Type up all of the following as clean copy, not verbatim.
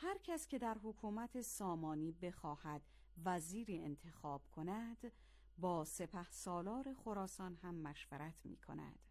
هر کس که در حکومت سامانی بخواهد وزیری انتخاب کند با سپهسالار خراسان هم مشورت می کند.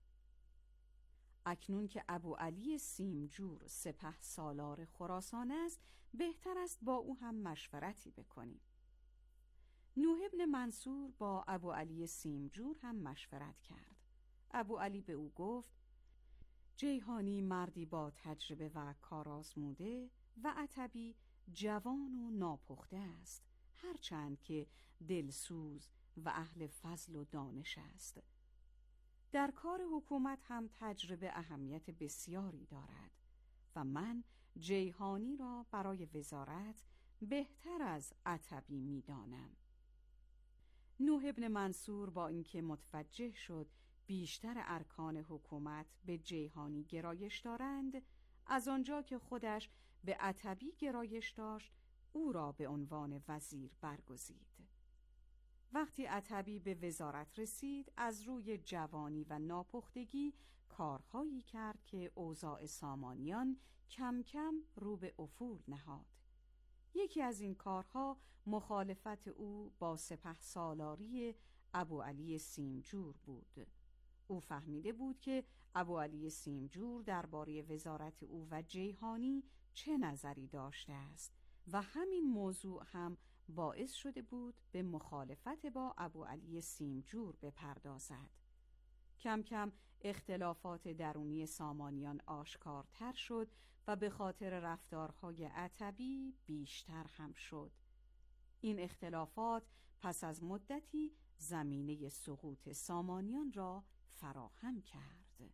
اکنون که ابوعلی سیمجور سپهسالار خراسان است، بهتر است با او هم مشورتی بکنیم. نوح ابن منصور با ابوعلی سیمجور هم مشورت کرد. ابوعلی به او گفت: جیحانی مردی با تجربه و کار آزموده و عتبی جوان و ناپخته است، هرچند که دلسوز و اهل فضل و دانش است. در کار حکومت هم تجربه اهمیت بسیاری دارد و من جیحانی را برای وزارت بهتر از عتبی می دانم. نوح ابن منصور با اینکه متوجه شد بیشتر ارکان حکومت به جیحانی گرایش دارند، از آنجا که خودش به عتبی گرایش داشت، او را به عنوان وزیر برگزید. وقتی عتبی به وزارت رسید، از روی جوانی و ناپختگی کارهایی کرد که اوضاع سامانیان کم کم رو به افول نهاد. یکی از این کارها مخالفت او با سپهسالاری ابوعلی سیمجور بود. او فهمیده بود که ابوعلی سیمجور درباره وزارت او و جیحانی چه نظری داشته است و همین موضوع هم باعث شده بود به مخالفت با ابوعلی سیمجور بپردازد. کم کم اختلافات درونی سامانیان آشکارتر شد و به خاطر رفتارهای عتبی بیشتر هم شد. این اختلافات پس از مدتی زمینه سقوط سامانیان را فراهم کرد.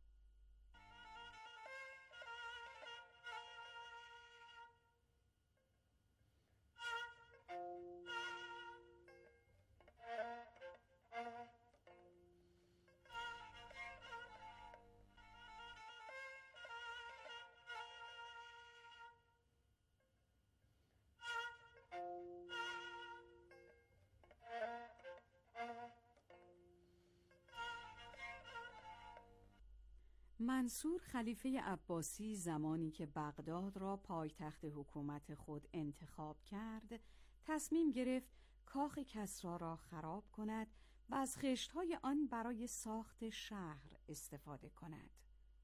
منصور خلیفه عباسی زمانی که بغداد را پایتخت حکومت خود انتخاب کرد، تصمیم گرفت کاخ کسری را خراب کند و از خشت‌های آن برای ساخت شهر استفاده کند.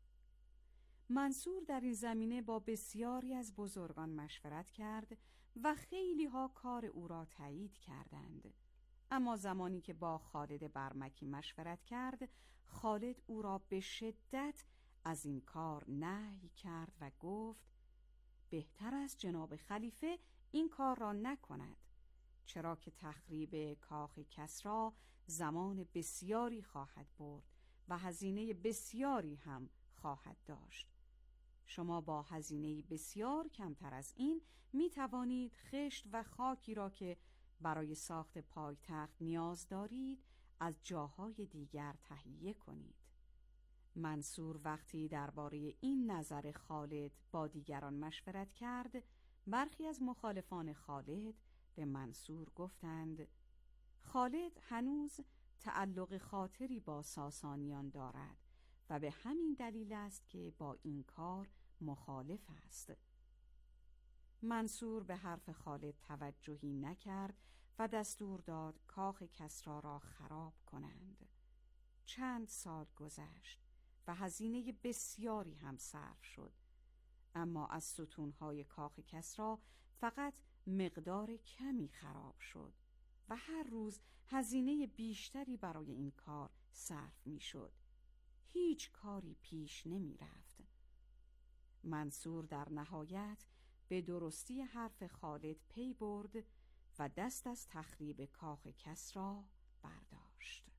منصور در این زمینه با بسیاری از بزرگان مشورت کرد و خیلی ها کار او را تایید کردند. اما زمانی که با خالد برمکی مشورت کرد، خالد او را به شدت از این کار نهی کرد و گفت: بهتر است جناب خلیفه این کار را نکند، چرا که تخریب کاخ کسری زمان بسیاری خواهد برد و هزینه بسیاری هم خواهد داشت. شما با هزینه بسیار کمتر از این می توانید خشت و خاکی را که برای ساخت پایتخت نیاز دارید از جاهای دیگر تهیه کنید. منصور وقتی درباره این نظر خالد با دیگران مشورت کرد، برخی از مخالفان خالد به منصور گفتند: خالد هنوز تعلق خاطری با ساسانیان دارد و به همین دلیل است که با این کار مخالف است. منصور به حرف خالد توجهی نکرد و دستور داد کاخ کسری را خراب کنند. چند سال گذشت و هزینه بسیاری هم صرف شد، اما از ستونهای کاخ کسری فقط مقدار کمی خراب شد و هر روز هزینه بیشتری برای این کار صرف می شد. هیچ کاری پیش نمی رفت. منصور در نهایت به درستی حرف خالد پی برد و دست از تخریب کاخ کسری برداشت.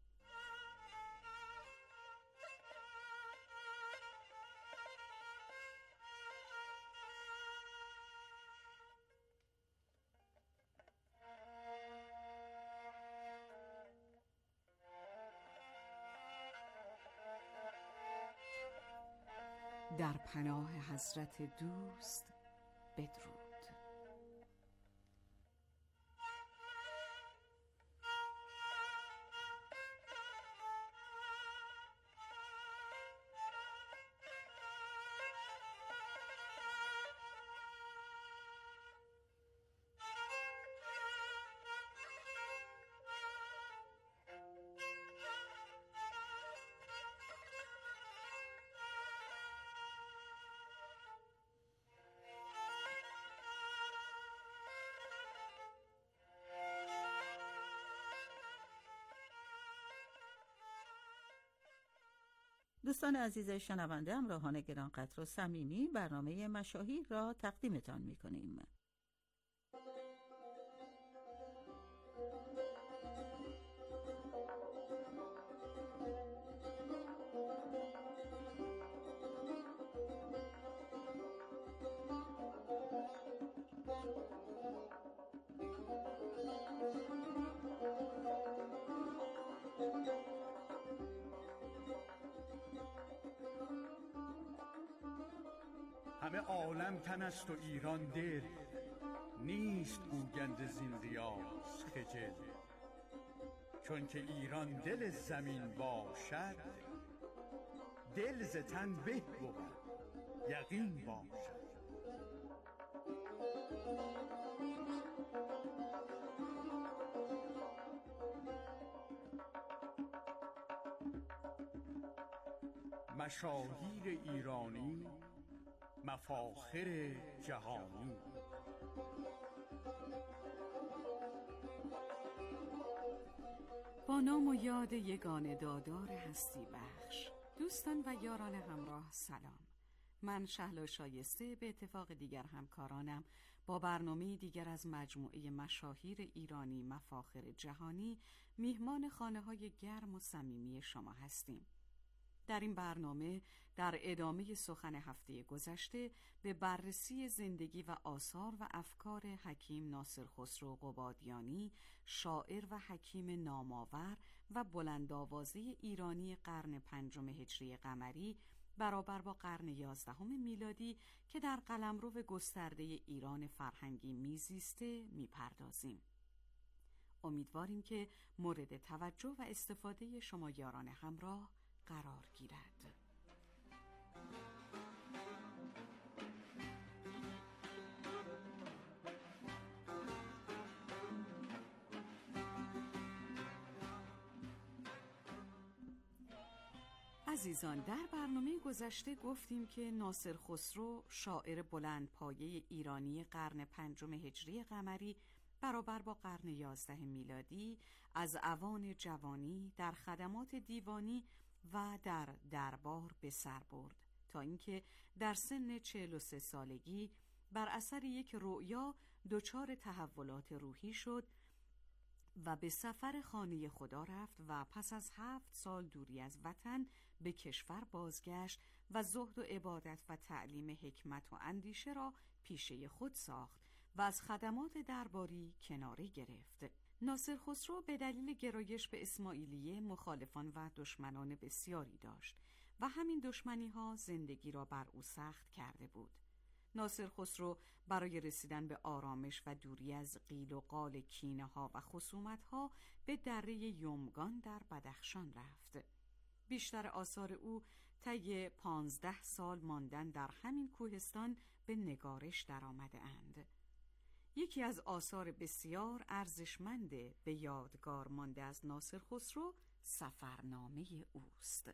در پناه حضرت دوست بدرود. دوستان عزیز شنونده، همراهان گرانقدر و صمیمی، برنامه مشاهیر را تقدیمتان می‌کنیم. همه عالم تن است و ایران دل، نیست گوینده زین ریاض خجل. چون که ایران دل زمین باشد، دل ز تن به بود یقین باشد. مشاهیر ایرانی، مفاخر جهانی. با نام و یاد یگانه دادار هستی بخش، دوستان و یاران همراه سلام. من شهلا شایسته به اتفاق دیگر همکارانم با برنامه دیگر از مجموعه مشاهیر ایرانی مفاخر جهانی میهمان خانه‌های گرم و صمیمی شما هستیم. در این برنامه در ادامه سخن هفته گذشته به بررسی زندگی و آثار و افکار حکیم ناصر خسرو قبادیانی، شاعر و حکیم نامآور و بلندآوازه ایرانی قرن 5 هجری قمری برابر با قرن 11 میلادی که در قلمرو گسترده ایران فرهنگی میزیسته میپردازیم. امیدواریم که مورد توجه و استفاده شما یاران همراه قرار گیرد. عزیزان، در برنامه گذشته گفتیم که ناصر خسرو، شاعر بلندپایه ایرانی قرن 5 هجری قمری برابر با قرن 11 میلادی، از اوان جوانی در خدمات دیوانی و در دربار به سر برد تا اینکه در سن 43 سالگی بر اثر یک رؤیا دچار تحولات روحی شد و به سفر خانه خدا رفت و پس از 7 سال دوری از وطن به کشور بازگشت و زهد و عبادت و تعلیم حکمت و اندیشه را پیشه خود ساخت و از خدمات درباری کناره گرفت. ناصر خسرو به دلیل گرایش به اسماعیلیه مخالفان و دشمنان بسیاری داشت و همین دشمنی ها زندگی را بر او سخت کرده بود. ناصر خسرو برای رسیدن به آرامش و دوری از قیل و قال کینه ها و خصومت ها به دره یمگان در بدخشان رفت. بیشتر آثار او طی 15 سال ماندن در همین کوهستان به نگارش درآمده اند. یکی از آثار بسیار ارزشمند به یادگار مانده از ناصر خسرو سفرنامه اوست.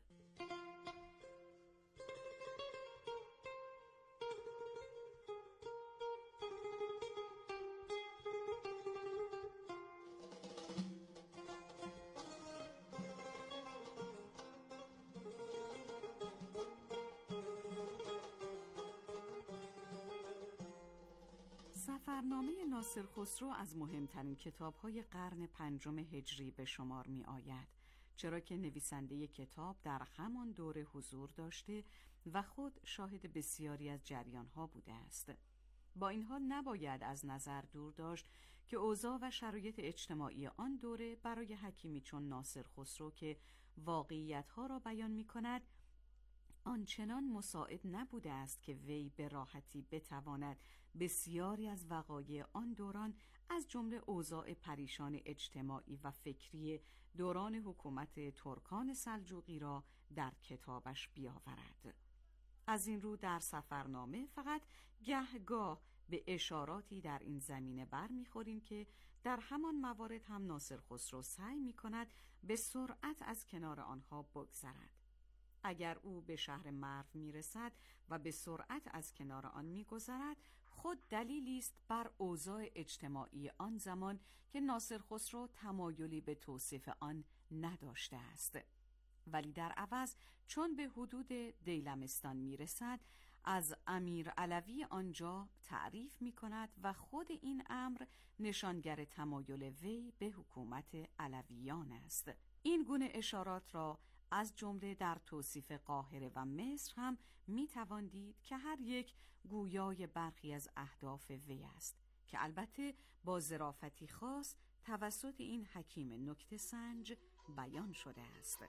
سفرنامه ناصر خسرو از مهمترین کتاب‌های قرن 5 هجری به شمار می آید، چرا که نویسنده کتاب در همان دوره حضور داشته و خود شاهد بسیاری از جریان‌ها بوده است. با این حال نباید از نظر دور داشت که اوضاع و شرایط اجتماعی آن دوره برای حکیمی چون ناصر خسرو که واقعیت‌ها را بیان می‌کند آنچنان مساعد نبوده است که وی به راحتی بتواند بسیاری از وقایع آن دوران از جمله اوضاع پریشان اجتماعی و فکری دوران حکومت ترکان سلجوقی را در کتابش بیاورد. از این رو در سفرنامه فقط گهگاه به اشاراتی در این زمینه برمیخوریم که در همان موارد هم ناصر خسرو سعی می‌کند به سرعت از کنار آنها بگذرد. اگر او به شهر مرو میرسد و به سرعت از کنار آن میگذرد، خود دلیلی است بر اوضاع اجتماعی آن زمان که ناصر خسرو تمایلی به توصیف آن نداشته است. ولی در عوض چون به حدود دیلمستان میرسد از امیر علوی آنجا تعریف می کند و خود این امر نشانگر تمایل وی به حکومت علویان است. این گونه اشارات را از جمله در توصیف قاهره و مصر هم می توان دید که هر یک گویای برخی از اهداف وی است که البته با ظرافتی خاص توسط این حکیم نکته سنج بیان شده است.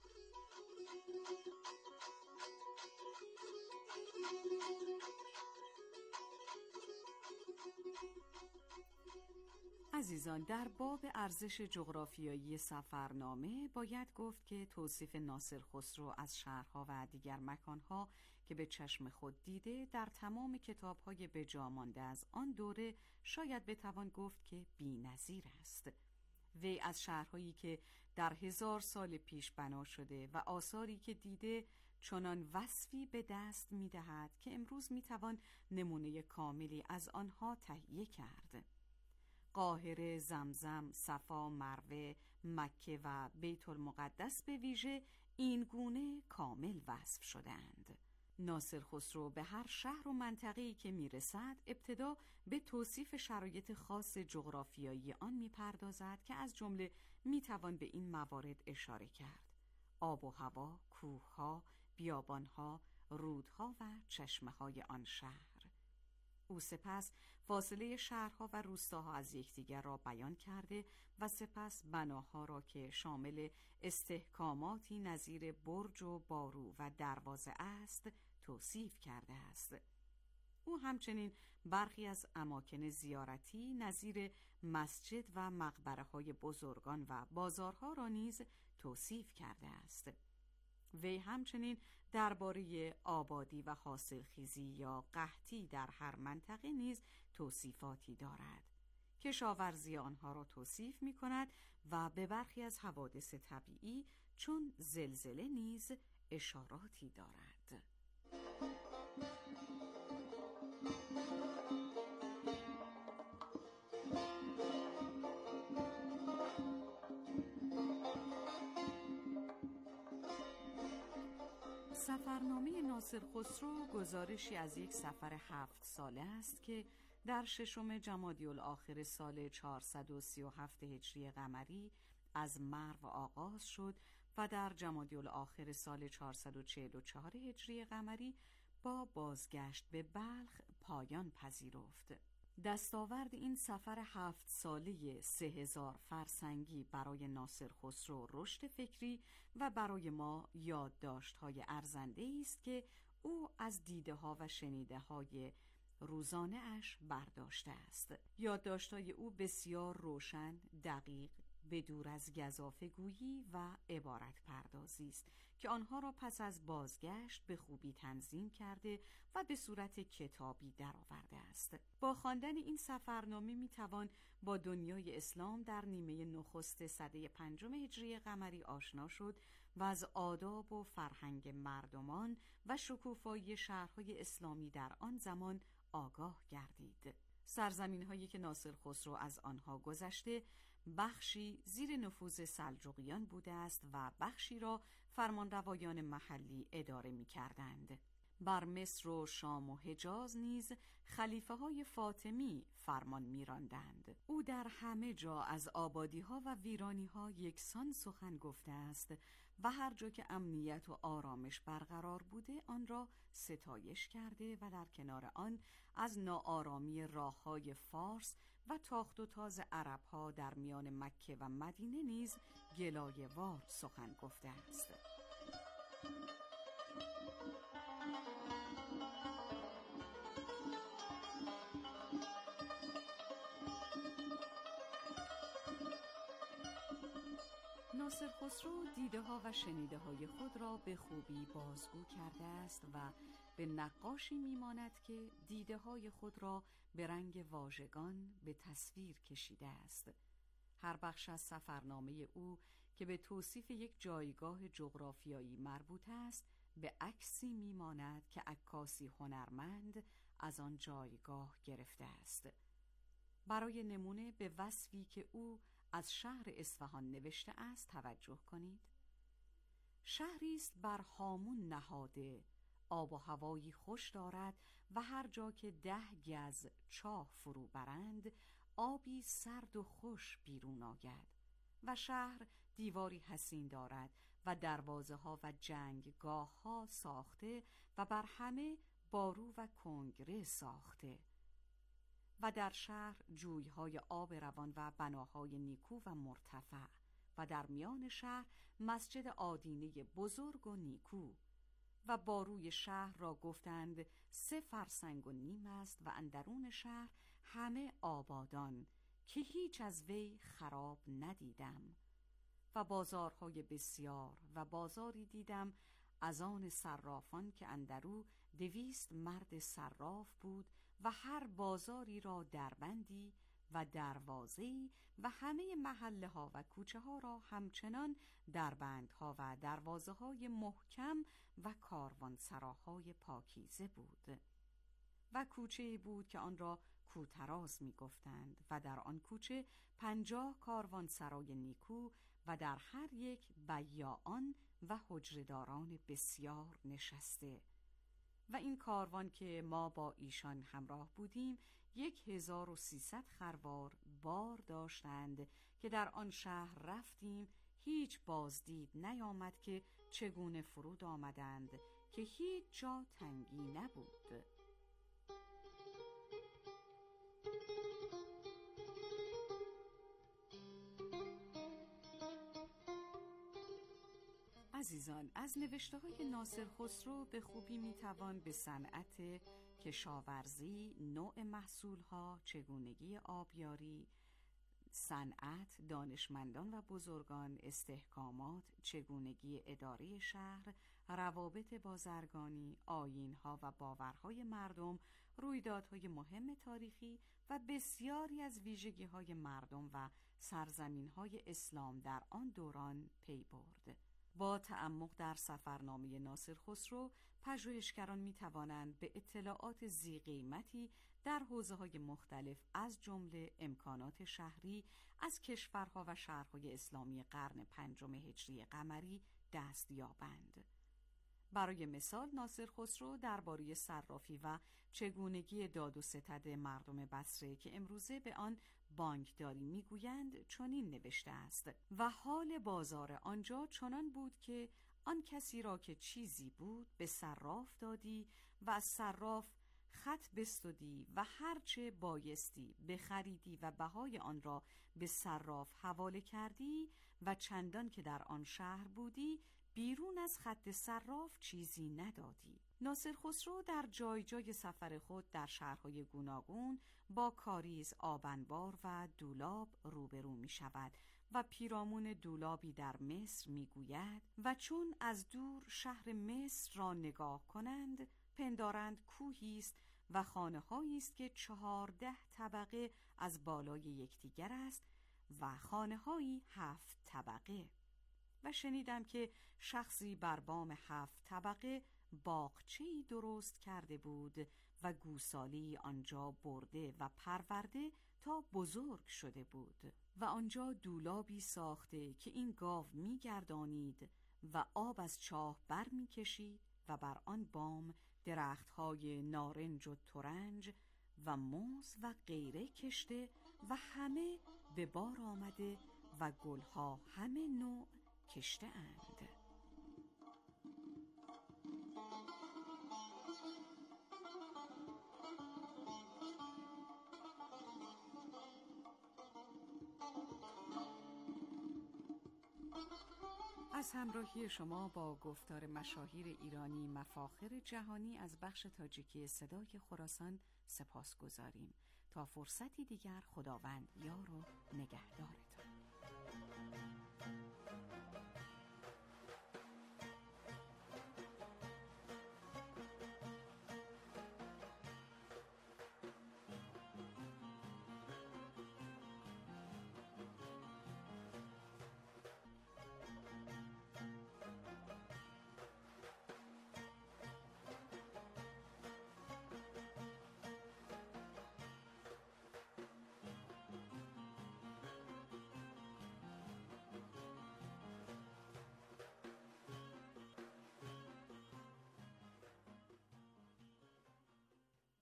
عزیزان، در باب ارزش جغرافیایی سفرنامه باید گفت که توصیف ناصر خسرو از شهرها و دیگر مکانها که به چشم خود دیده در تمام کتاب‌های بجا مانده از آن دوره شاید بتوان گفت که بی‌نظیر است. وی از شهرهایی که در 1000 سال پیش بنا شده و آثاری که دیده چنان وصفی به دست می‌دهد که امروز می‌توان نمونه کاملی از آنها تهیه کرد. قاهره، زمزم، صفا، مروه، مکه و بیت المقدس به ویژه این گونه کامل وصف شدند. ناصر خسرو به هر شهر و منطقه‌ای که میرسد ابتدا به توصیف شرایط خاص جغرافیایی آن میپردازد که از جمله میتوان به این موارد اشاره کرد: آب و هوا، کوهها، بیابانها، رودها و چشمه‌های آن شهر. او سپس فاصله شهرها و روستاها از یکدیگر را بیان کرده و سپس بناها را که شامل استحکاماتی نظیر برج و بارو و دروازه است توصیف کرده است. او همچنین برخی از اماکن زیارتی نظیر مسجد و مقبره‌های بزرگان و بازارها را نیز توصیف کرده است. وی همچنین درباره آبادی و حاصلخیزی یا قحطی در هر منطقه نیز توصیفاتی دارد. کشاورزی آنها را توصیف می کند و به برخی از حوادث طبیعی چون زلزله نیز اشاراتی دارد. سفرنامه ناصر خسرو گزارشی از یک سفر 7 ساله است که در 6 جمادی الاخر سال 437 هجری قمری از مرو آغاز شد و در جمادی الاخر سال 444 هجری قمری با بازگشت به بلخ پایان پذیرفت. دستاورد این سفر 7 ساله 3000 فرسنگی برای ناصر خسرو رشد فکری و برای ما یادداشت‌های ارزنده‌ای است که او از دیده‌ها و شنیده‌های روزانه اش برداشته است. یادداشت‌های او بسیار روشن، دقیق، بدور از گزافه‌گویی و عبارت پردازی است که آنها را پس از بازگشت به خوبی تنظیم کرده و به صورت کتابی درآورده است. با خواندن این سفرنامه میتوان با دنیای اسلام در نیمه نخست سده 5 هجری قمری آشنا شد و از آداب و فرهنگ مردمان و شکوفایی شهرهای اسلامی در آن زمان آگاه گردید. سرزمین‌هایی که ناصر خسرو از آنها گذشته بخشی زیر نفوذ سلجوقیان بوده است و بخشی را فرمانروایان محلی اداره می‌کردند. بر مصر و شام و حجاز نیز خلیفه‌های فاطمی فرمان می‌راندند. او در همه جا از آبادی‌ها و ویرانی‌ها یکسان سخن گفته است و هر جا که امنیت و آرامش برقرار بوده آن را ستایش کرده و در کنار آن از ناآرامی راه‌های فارس و تاخت و تاز عرب‌ها در میان مکه و مدینه نیز گلایه‌وار سخن گفته است. ناصر خسرو دیده ها و شنیده های خود را به خوبی بازگو کرده است و به نقاشی میماند که دیده های خود را به رنگ واژگان به تصویر کشیده است. هر بخش از سفرنامه او که به توصیف یک جایگاه جغرافیایی مربوط است به عکسی میماند که عکاسی هنرمند از آن جایگاه گرفته است. برای نمونه به وصفی که او از شهر اصفهان نوشته است توجه کنید. شهری است بر هامون نهاده، آب و هوایی خوش دارد و هر جا که 10 گز چاه فرو برند آبی سرد و خوش بیرون آید. و شهر دیواری حصین دارد و دروازه ها و جنگگاه ها ساخته و بر همه بارو و کنگره ساخته. و در شهر جویهای آب روان و بناهای نیکو و مرتفع و در میان شهر مسجد آدینه بزرگ و نیکو. و باروی شهر را گفتند 3 فرسنگ و نیم است و اندرون شهر همه آبادان که هیچ از وی خراب ندیدم. و بازارهای بسیار و بازاری دیدم از آن صرافان که اندرو 200 مرد صراف بود و هر بازاری را دربندی و دروازه‌ای و همه محله ها و کوچه ها را همچنان دربندها و دروازه های محکم و کاروانسراهای پاکیزه بود. و کوچه‌ای بود که آن را کوتراز می گفتند و در آن کوچه 50 کاروانسرای نیکو و در هر یک بیاعان و حجره‌داران بسیار نشسته. و این کاروان که ما با ایشان همراه بودیم 1300 خروار بار داشتند که در آن شهر رفتیم هیچ بازدید نیامد که چگونه فرود آمدند که هیچ جا تنگی نبود. عزیزان، از نوشته‌های ناصر خسرو به خوبی میتوان به صنعت کشاورزی، نوع محصولها، چگونگی آبیاری، صنعت، دانشمندان و بزرگان، استحکامات، چگونگی اداره شهر، روابط بازرگانی، آیین‌ها و باورهای مردم، رویدادهای مهم تاریخی و بسیاری از ویژگی‌های مردم و سرزمین‌های اسلام در آن دوران پی برد. با تعمق در سفرنامه ناصر خسرو، پژوهشگران می توانند به اطلاعات ذی قیمتی در حوزه‌های مختلف از جمله امکانات شهری از کشورها و شهرهای اسلامی قرن 5 هجری قمری دست یابند. برای مثال ناصر خسرو درباره صرافی و چگونگی داد و ستد مردم بصره که امروزه به آن بانکداری میگویند چنین نوشته است: و حال بازار آنجا چنان بود که آن کسی را که چیزی بود به صراف دادی و از صراف خط بستدی و هرچه بایستی بخریدی و بهای آن را به صراف حواله کردی و چندان که در آن شهر بودی بیرون از خط صراف چیزی ندادی. ناصر خسرو در جای جای سفر خود در شهرهای گوناگون با کاریز، آبنبار و دولاب روبرو می شود و پیرامون دولابی در مصر می گوید و چون از دور شهر مصر را نگاه کنند پندارند کوهی است و خانه‌هایی است که 14 طبقه از بالای یکدیگر است و خانه‌هایی 7 طبقه. و شنیدم که شخصی بر بام 7 طبقه باغچه‌ای درست کرده بود و گوسالی آنجا برده و پرورده تا بزرگ شده بود و آنجا دولابی ساخته که این گاو می‌گردانید و آب از چاه بر می‌کشید و بر آن بام درخت‌های نارنج و ترنج و موز و غیره کشته و همه به بار آمده و گلها همه نوع کشته اند. از همراهی شما با گفتار مشاهیر ایرانی مفاخر جهانی از بخش تاجیکی صدای خراسان سپاسگزاریم. تا فرصتی دیگر خداوند یار و نگهدارتان.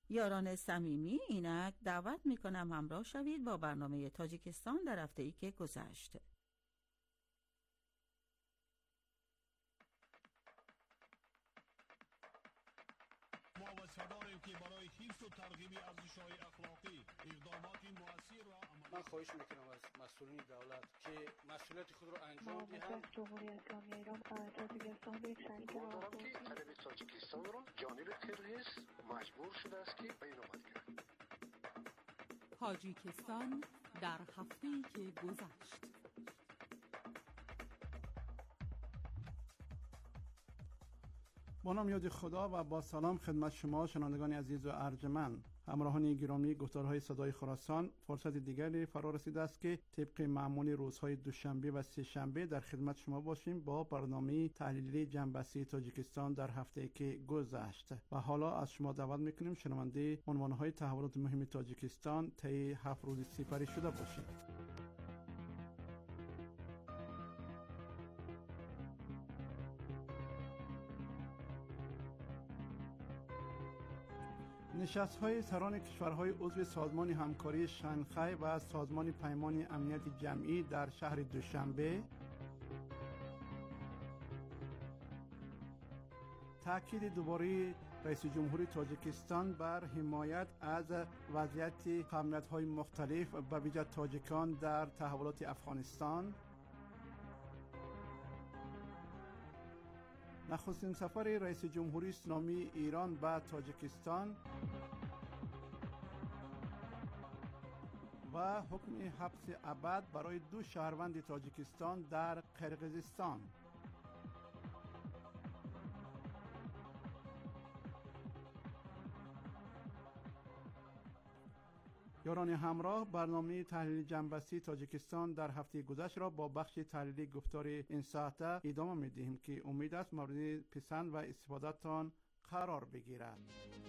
یاران صمیمی، اینک دعوت میکنم همراه شوید با برنامه تاجیکستان در هفته‌ای که گذشت. ما وعده‌داریم که برای حفظ و ترغیب ارزش‌های اخلاقی اقدامات مؤثر و من خواهش میکنم از مسئولین دولت که مسئولیت خود را انجام دهند. جمهوری اسلامی ایران تاجیکستان رو یک شریک راهبردی طرف تاجیکستان را جانب قرقیز مجبور شده است که بین‌آمدی کند. تاجیکستان در هفته‌ای که گذشت. با نام یاد خدا و با سلام خدمت شما شنوندگان عزیز و ارجمند. همراهان گرامی، گفتارهای صدای خراسان فرصت دیگری فرا رسیده است که طبق معمول روزهای دوشنبه و سه شنبه در خدمت شما باشیم با برنامه تحلیلی جنبشی تاجیکستان در هفته که گذشت. و حالا از شما دعوت میکنیم شنونده عنوانهای تحولات مهم تاجیکستان طی 7 روز سپری شده باشید. نشست‌های سران کشورهای عضو سازمان همکاری شانگهای و سازمان پیمان امنیت جمعی در شهر دوشنبه، تأکید دوباره رئیس جمهوری تاجیکستان بر حمایت از وضعیت قومیت‌های مختلف به ویژه تاجیکان در تحولات افغانستان، نخستین سفر رئیس جمهوری اسلامی ایران به تاجیکستان و حکم حبس ابد برای 2 شهروند تاجیکستان در قرقیزستان. یاران همراه، برنامه تحلیل جنبشی تاجیکستان در هفته گذشته را با بخش تحلیلی گفتار این ساعته ادامه می‌دهیم که امید است مورد پسند و استفادهتان قرار بگیرد.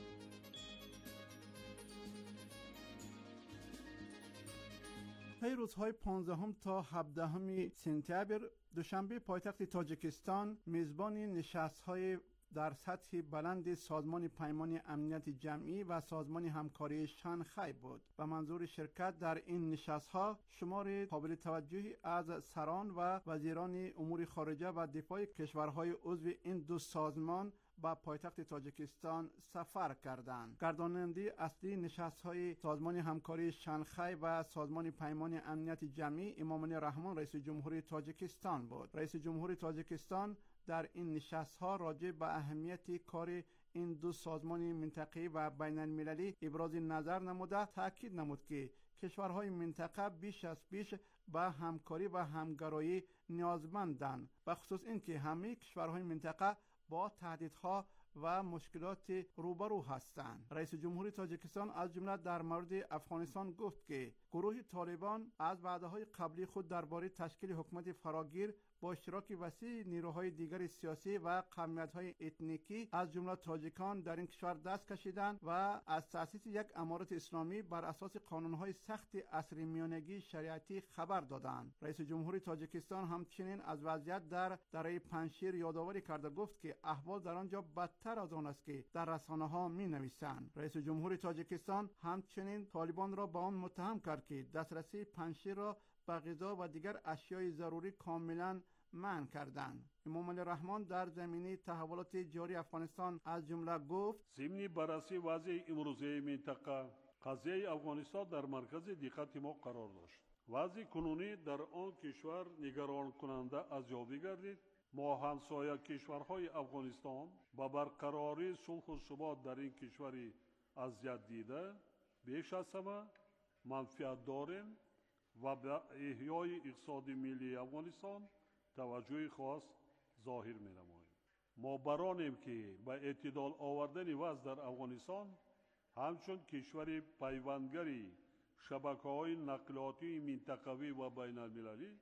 طی روزهای 15 تا 17 سپتامبر دوشنبه پایتخت تاجیکستان میزبان نشست‌های در سطح بلند سازمان پیمان امنیت جمعی و سازمان همکاری شانگهای بود. به منظور شرکت در این نشست‌ها شمار قابل توجهی از سران و وزیران امور خارجه و دفاع کشورهای عضو این 2 سازمان به پایتخت تاجیکستان سفر کردند. گرداننده اصلی نشست‌های سازمان همکاری شانگهای و سازمان پیمان امنیت جمعی امامعلی رحمان رئیس جمهوری تاجیکستان بود. رئیس جمهوری تاجیکستان در این نشست‌ها راجع به اهمیت کار این 2 سازمان منطقه‌ای و بین المللی ابراز نظر نموده تاکید نمود که کشورهای منطقه بیش از پیش به همکاری و همگرایی نیازمندند، به خصوص اینکه همه کشورهای منطقه با تهدیدها و مشکلات روبرو هستند. رئیس جمهوری تاجیکستان از جمله در مورد افغانستان گفت که گروه طالبان از وعده‌های قبلی خود درباره تشکیل حکومت فراگیر با اشتراک وسیع نیروهای دیگر سیاسی و قومیت‌های اتنیکی از جمله تاجیکان در این کشور دست کشیدند و از تأسیس یک امارت اسلامی بر اساس قانون‌های سخت عصر میانگی شریعتی خبر دادند. رئیس جمهوری تاجیکستان همچنین از وضعیت در دره پنجشیر یادآوری کرده گفت که احوال در آنجا بدتر از آن است که در رسانه‌ها می‌نویسند. رئیس جمهوری تاجیکستان همچنین طالبان را با آن متهم کرد که دسترسی پنجشیر را به غذا و دیگر اشیای ضروری کاملا منع کردند. امامعلی رحمان در زمینه تحولات جاری افغانستان از جمله گفت: ضمن بررسی وضع امروزی منطقه، قضیه افغانستان در مرکز دقت ما قرار داشت. وضع کنونی در آن کشور نگران کننده از یابی گردید. ما همسایه کشورهای افغانستان با برقراری صلح و ثبات در این کشور اذیت دیده بیش از همه منفعت داریم و به احیای اقتصاد ملی افغانستان توجه خاص ظاهر می نماییم. ما برانیم که به اعتدال آوردن وضع در افغانستان همچون کشور پیوندگری شبکه‌های نقلیاتی منطقوی و بین المللی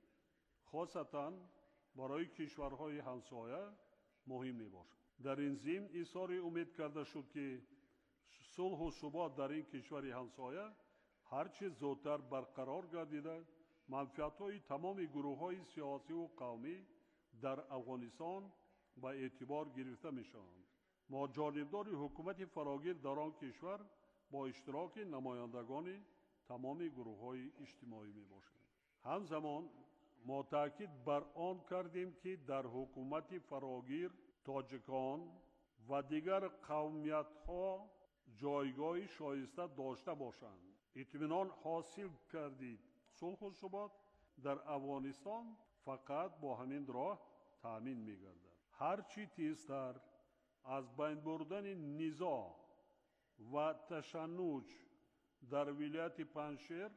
خاصتاً برای کشورهای همسایه مهم می باشد. در این ضمن اظهار امید کرده شد که صلح و ثبات در این کشور همسایه هرچه زودتر برقرار گردیده منفعت‌های تمام گروه‌های سیاسی و قومی در افغانستان به اعتبار گرفته می‌شوند. ما جانبدار حکومت فراگیر در آن کشور با اشتراک نمایندگان تمام گروه‌های اجتماعی میباشد. همزمان ما تاکید بر آن کردیم که در حکومت فراگیر تاجیکان و دیگر قومیت‌ها جایگاه شایسته داشته باشند. اطمینان حاصل کردید صلح و ثبات در افغانستان فقط با همین راه تامین می‌گردد. هرچی تیزتر از بین بردن نزاع و تشنج در ولایت پنجشیر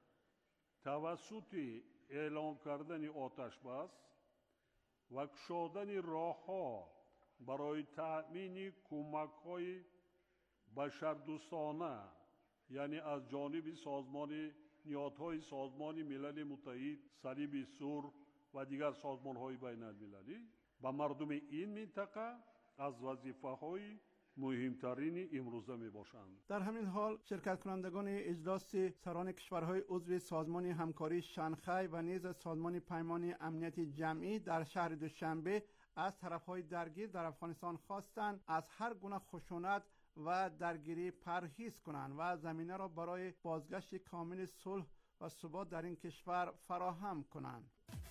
توسط اعلام کردن آتش بس و گشودن راه‌ها برای تأمین کمک‌های بشردوستانه، یعنی از جانب نهادهای سازمان ملل متحد، صلیب سرخ و دیگر سازمان‌های بین المللی و مردم این منطقه از وظیفه‌های مهمترین امروزه میباشند. در همین حال شرکت کنندگان اجلاس سران کشورهای عضو سازمان همکاری شانگهای و نیز سازمان پیمان امنیت جمعی در شهر دوشنبه از طرفهای درگیر در افغانستان خواستند از هر گونه خشونت و درگیری پرهیز کنند و زمینه را برای بازگشت کامل صلح و ثبات در این کشور فراهم کنند.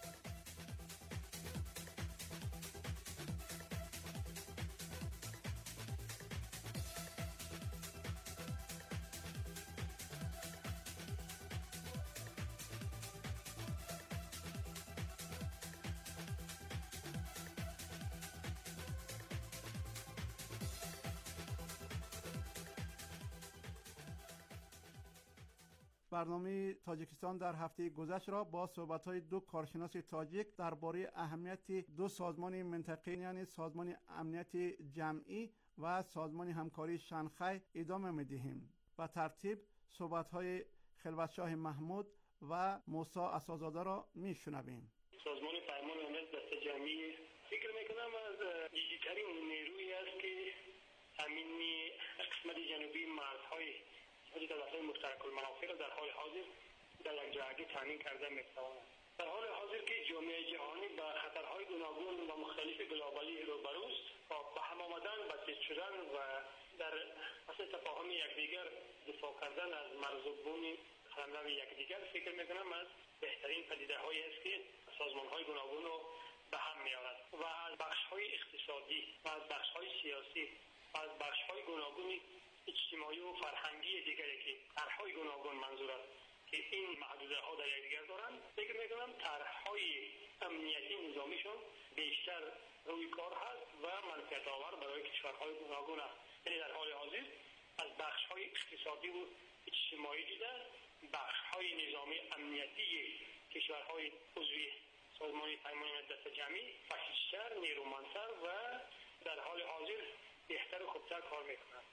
برنامه تاجیکستان در هفته گذشته را با صحبت‌های دو کارشناس تاجیک درباره اهمیت دو سازمان منطقه‌ای یعنی سازمان امنیت جمعی و سازمان همکاری شانگهای ادامه می‌دهیم. به ترتیب صحبت‌های خلوتشاه محمود و موسی اساس‌زاده را می‌شنویم. سازمان پیمان امنیت دست جمعی فکر می‌کنم از جدی‌ترین نیرویی است که همین قسمت جنوبی مرزهای دولت‌های مشترک المنافع را در حال حاضر در یک جایگاه تامین کرده می‌تواند. در حال حاضر که جامعه جهانی با خطرهای گوناگون و مختلف گلوبالی روبروست و به هم آمدن، بسیج شدن و در اصل تفاهم یکدیگر دفاع کردن از مرز و بوم قلمرو یکدیگر فکر می‌کنم از بهترین پدیده‌هایی است که سازمان‌های گوناگون رو به هم می‌آورد و از بخش‌های اقتصادی و از بخش‌های سیاسی و از بخش‌های گوناگون اجتماعی و فرهنگی دیگری که طرح‌های گوناگون منظور است که این محدوده‌ها در یکدیگر دارند، فکر می‌کنم طرح‌های امنیتی نظامیشون بیشتر روی کار هست و منفعت آور برای کشورهای گوناگون است. یعنی در حال حاضر از بخش‌های اقتصادی و اجتماعی دیده بخش‌های نظامی امنیتی کشورهای عضو سازمان پیمان امنیت دست جمعی فعال‌تر، نیرومندتر و در حال حاضر بهتر و خوبتر کار می‌کنند.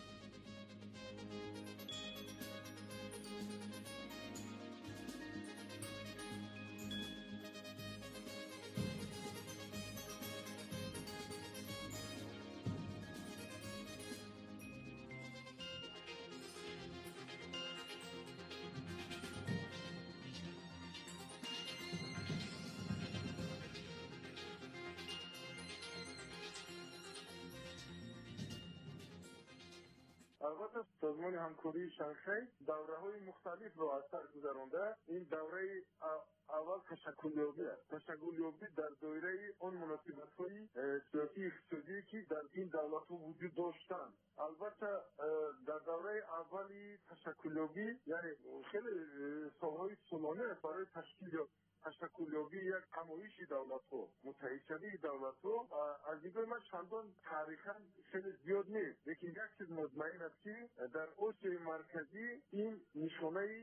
البته سازمان همکاری شانگهای دوره‌های مختلف را از سر گذرانده. این دوره اول تشکلیابی است. تشکلیابی در دایره آن مناسبت‌های سیاسی اقتصادی که در این دولت‌ها وجود داشتند. البته در دوره اولی تشکلیابی یعنی خیلی سال‌های سالانه برای تشکلیابی یک همایش دولت‌ها، متحد دولت‌ها از دیگر من چندان تاریخاً خیلی زیاد نیست، لیکن یک چیز مطمئن است که در آسیای مرکزی این نشانه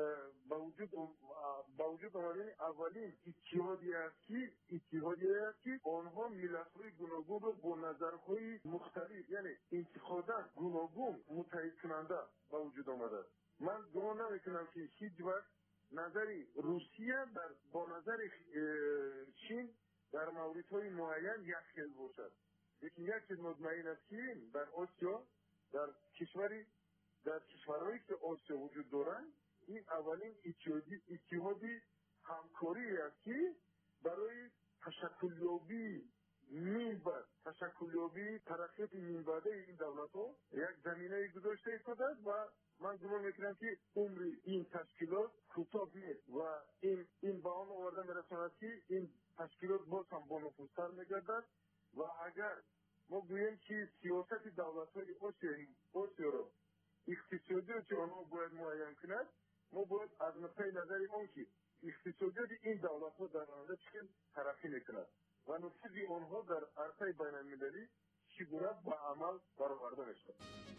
با وجود آمدن اولین اتحادی است که آنها ملت‌های گوناگون را با نظرهای مختلف یعنی انتقادات گوناگون متحد کننده با وجود آمده. من گمان نمی‌کنم که هیچ وقت نظر روسیه با نظر چین در موردهای معین یک خیل باشد. لیکن یک چیز مطمئن است که در آسیا در کشورهایی که آسیا وجود دارند این اولین اتحادی همکاری است که برای تشکلیابی بعد تشکلیابی ترقیت بعده این دولت ها یک زمینه گذاشته شده و من گمان میکنم که عمر این تشکیلات کوتاه نیست و این به آن آورده میرساند که این تشکیلات باز هم با نفوذتر میگردد و اگر ما گوییم که سیاست دولت های آسیا را اقتصادی که آنها باید معین کند، ما باید از نقطه نظر آن که اقتصادی این دولت ها در آنجا چقدر ترقی میکند و نفوذ آنها در عرصه بین المللی چگونه به عمل برآورده میشود.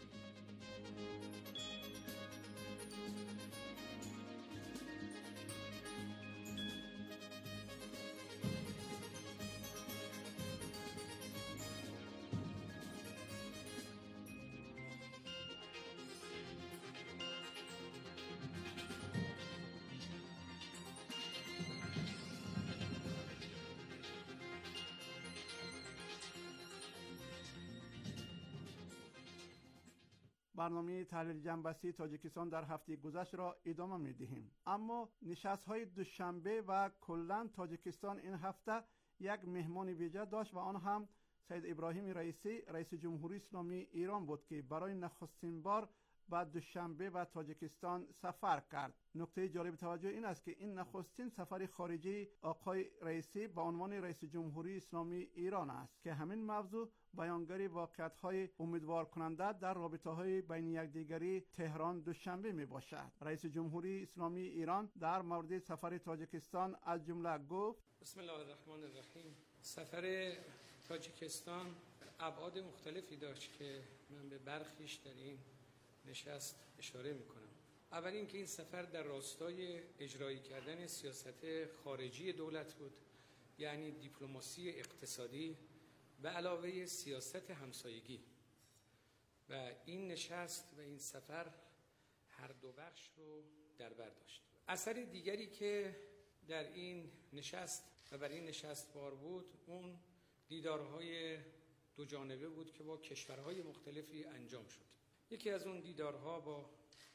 برنامه تحلیل جنبستی تاجیکستان در هفته گذشته را ادامه می دهیم. اما نشست‌های دوشنبه و کلاً تاجیکستان این هفته یک مهمان ویژه داشت و آن هم سید ابراهیم رئیسی رئیس جمهوری اسلامی ایران بود که برای نخستین بار به دوشنبه و تاجیکستان سفر کرد. نکته جالب توجه این است که این نخستین سفر خارجی آقای رئیسی به عنوان رئیس جمهوری اسلامی ایران است که همین موضوع بیانگر واقعیت‌های امیدوار کننده در رابطه‌های بین یکدیگری تهران دوشنبه میباشد. رئیس جمهوری اسلامی ایران در مورد سفر تاجیکستان از جمله گفت: بسم الله الرحمن الرحیم. سفر تاجیکستان ابعاد مختلفی داشت که من به برخیش در این نشست اشاره میکنم. اول اینکه این سفر در راستای اجرایی کردن سیاست خارجی دولت بود، یعنی دیپلماسی اقتصادی به علاوه سیاست همسایگی، و این نشست و این سفر هر دو بخش رو در بر داشت. اثر دیگری که در این نشست و برای این نشست بار بود، اون دیدارهای دو جانبه بود که با کشورهای مختلفی انجام شد. یکی از اون دیدارها با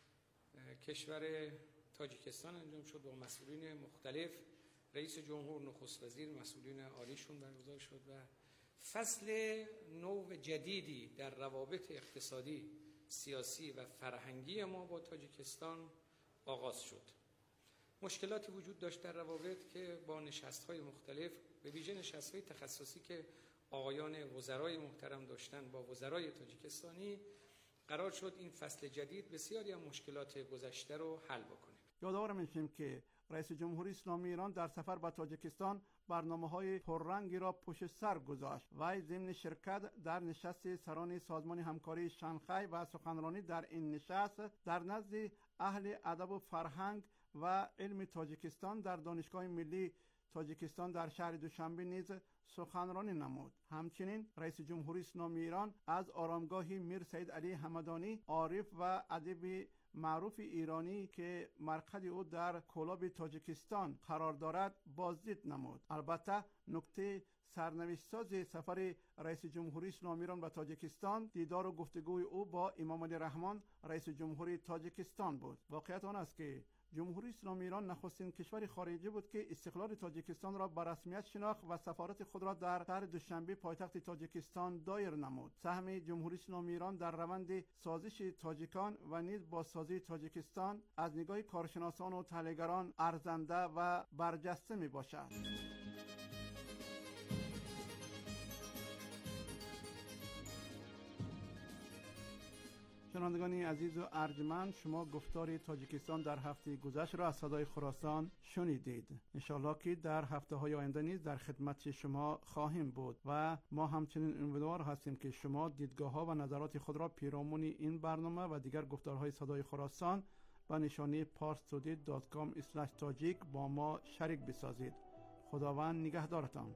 کشور تاجیکستان انجام شد، با مسئولین مختلف، رئیس جمهور، نخست وزیر، مسئولین عالیشون برگزار شد و فصل نو جدیدی در روابط اقتصادی، سیاسی و فرهنگی ما با تاجیکستان آغاز شد. مشکلاتی وجود داشت در روابط که با نشست‌های مختلف، به ویژه نشست‌های تخصصی که آقایان وزرای محترم داشتن با وزرای تاجیکستانی، قرار شد این فصل جدید بسیاری از مشکلات گذشته رو حل بکنه. یادآور میشیم که رئیس جمهوری اسلامی ایران در سفر به تاجیکستان برنامه‌های پررنگی را پشت سر گذاشت و ضمن شرکت در نشست سران سازمان همکاری شانگهای و سخنرانی در این نشست در نزد اهل ادب و فرهنگ و علم تاجیکستان در دانشگاه ملی تاجیکستان در شهر دوشنبه نیز سخنرانی نمود. همچنین رئیس جمهوری اسلامی ایران از آرامگاه میر سید علی همدانی، عارف و ادیب معروف ایرانی که مرکز او در کلاب تاجیکستان قرار دارد بازدید نمود. البته نکته سرنوشت ساز سفر رئیس جمهوری اسلامی ایران به تاجیکستان دیدار و گفتگوی او با امام علی رحمان رئیس جمهوری تاجیکستان بود. واقعیت آن است که جمهوری اسلامی ایران نخستین کشور خارجی بود که استقلال تاجیکستان را به رسمیت شناخت و سفارت خود را در شهر دوشنبه پایتخت تاجیکستان دایر نمود. سهم جمهوری اسلامی ایران در روند سازش تاجیکان و نیز بازسازی تاجیکستان از نگاه کارشناسان و تحلیلگران ارزنده و برجسته می باشد. شنوندگان عزیز و ارجمند، شما گفتار تاجیکستان در هفته گذشته را از صدای خراسان شنیدید. انشالله که در هفته های آینده نیز در خدمت شما خواهیم بود و ما همچنین امیدوار هستیم که شما دیدگاه ها و نظرات خود را پیرامون این برنامه و دیگر گفتارهای صدای خراسان به نشانی parstoday.com/tajik با ما شریک بسازید. خداوند نگهدارتان.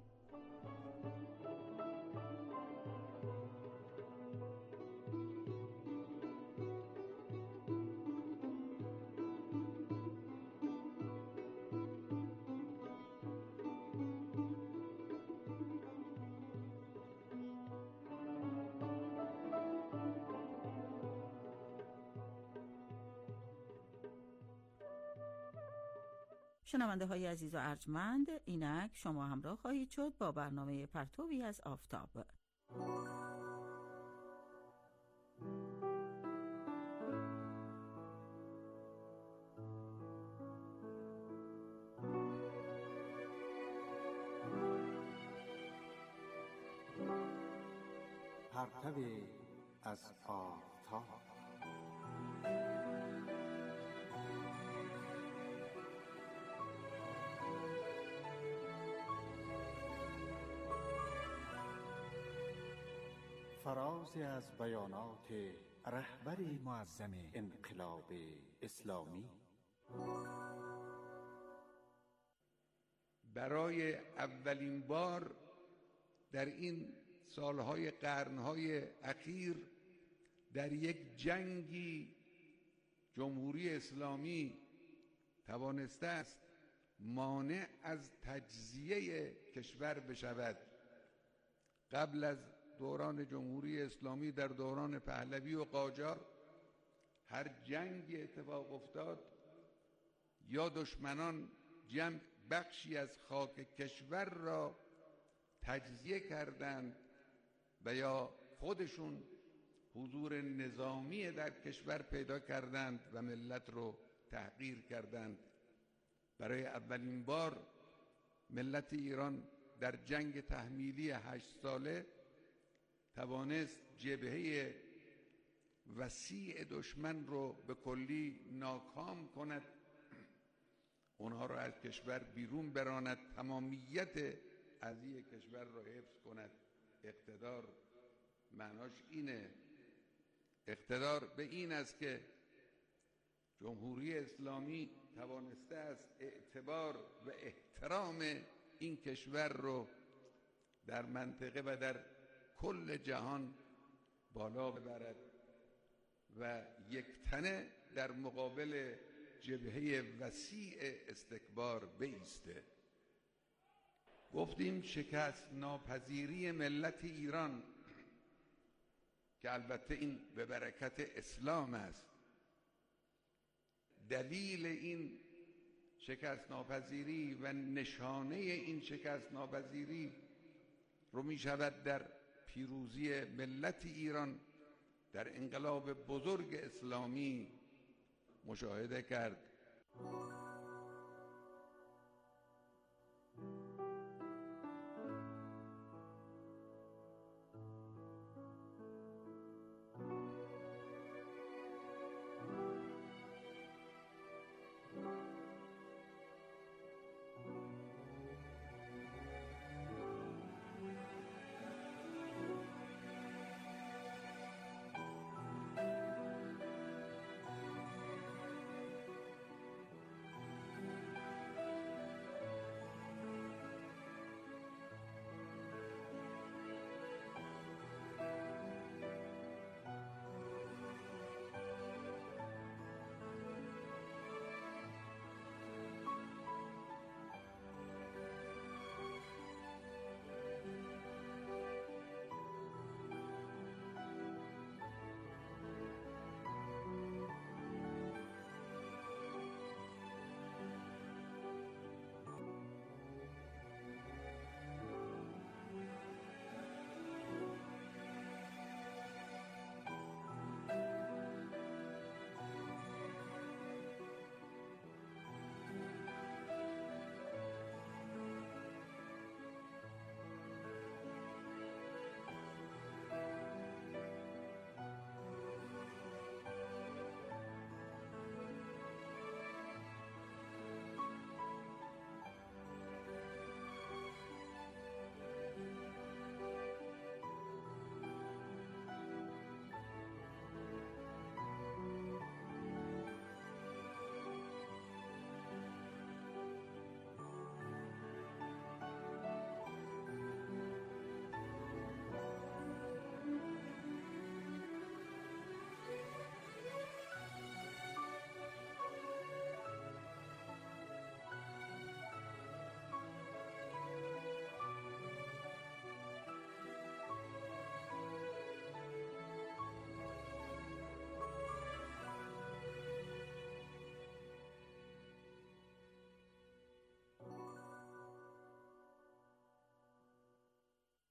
شنونده های عزیز و ارجمند، اینک شما همراه خواهید شد با برنامه پرتوی از آفتاب. پرتوی از آفتاب. فرازی از بیانات رهبر معظم انقلاب اسلامی. برای اولین بار در این سالهای قرنهای اخیر در یک جنگی جمهوری اسلامی توانسته است مانع از تجزیه کشور بشود. قبل از دوران جمهوری اسلامی در دوران پهلوی و قاجار هر جنگی اتفاق افتاد یا دشمنان بخشی از خاک کشور را تجزیه کردند و یا خودشون حضور نظامی در کشور پیدا کردند و ملت رو تحقیر کردند. برای اولین بار ملت ایران در جنگ تحمیلی 8 ساله توانست جبهه وسیع دشمن رو به کلی ناکام کند، اونها رو از کشور بیرون براند، تمامیت ارضی کشور رو حفظ کند. اقتدار معناش اینه. اقتدار به این است که جمهوری اسلامی توانسته است اعتبار و احترام این کشور رو در منطقه و در کل جهان بالا ببرد و یکتنه در مقابل جبهه وسیع استکبار بایسته. گفتیم شکست ناپذیری ملت ایران که البته این به برکت اسلام است. دلیل این شکست ناپذیری و نشانه این شکست ناپذیری رو می شود در پیروزی ملت ایران در انقلاب بزرگ اسلامی مشاهده کرد.